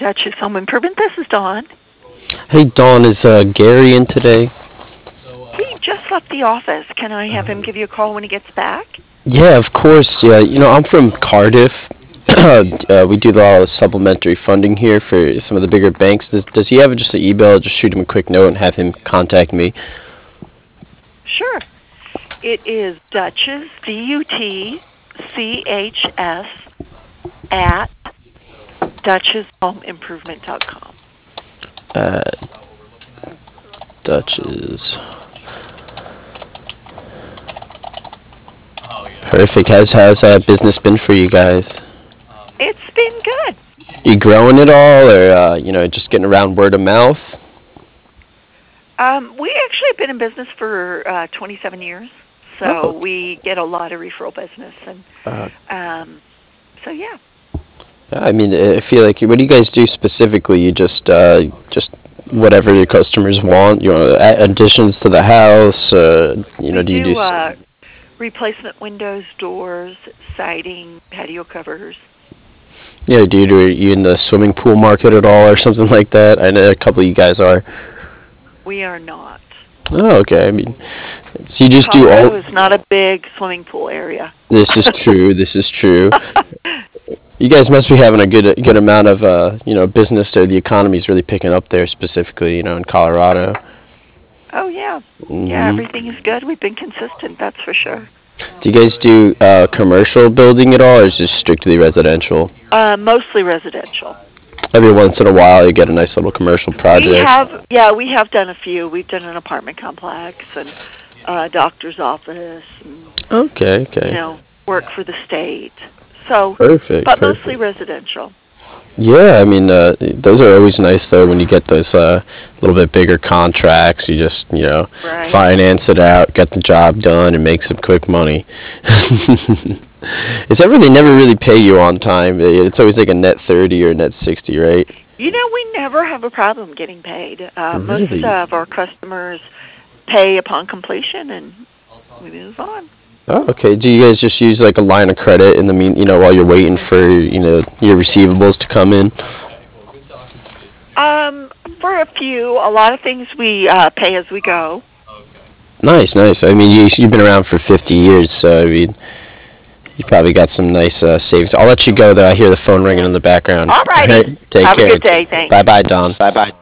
Duchess Home Improvement. This is Dawn. Hey Dawn, is Gary in today? He just left the office. Can I have him give you a call when he gets back? Yeah, of course. Yeah, I'm from Cardiff. We do a lot of supplementary funding here for some of the bigger banks. Does he have just an email? Just shoot him a quick note and have him contact me. Sure. It is Duchess, DUTCHS, at DuchessHomeImprovement.com. Duchess. Perfect. How's business been for you guys? It's been good. You growing it all, or just getting around word of mouth? We actually have been in business for 27 years, so we get a lot of referral business, and so yeah. I mean, I feel like what do you guys do specifically? You just whatever your customers want. Additions to the house. Do you do? Replacement windows, doors, siding, patio covers. Yeah, are you in the swimming pool market at all, or something like that? I know a couple of you guys are. We are not. Oh, okay. I mean, so you just do all. Colorado is not a big swimming pool area. This is true. This is true. You guys must be having a good amount of business there. The economy is really picking up there, specifically in Colorado. Oh yeah, yeah. Everything is good. We've been consistent. That's for sure. Do you guys do commercial building at all, or is it just strictly residential? Mostly residential. Every once in a while, you get a nice little commercial project. We have done a few. We've done an apartment complex and a doctor's office. And, okay. Work for the state. So, perfect. But mostly residential. Yeah, I mean, those are always nice though when you get those little bit bigger contracts. You just right. Finance it out, get the job done, and make some quick money. It's ever they never really pay you on time. It's always like a net 30 or a net 60, right? We never have a problem getting paid. Really? Most of our customers pay upon completion, and we move on. Oh, okay. Do you guys just use like a line of credit in the while you're waiting for your receivables to come in? For a lot of things we pay as we go. Nice. I mean, you've been around for 50 years, so I mean, you probably got some nice savings. I'll let you go though. I hear the phone ringing in the background. All right. Take Have care. a good day. Thanks. Bye, Don. Bye.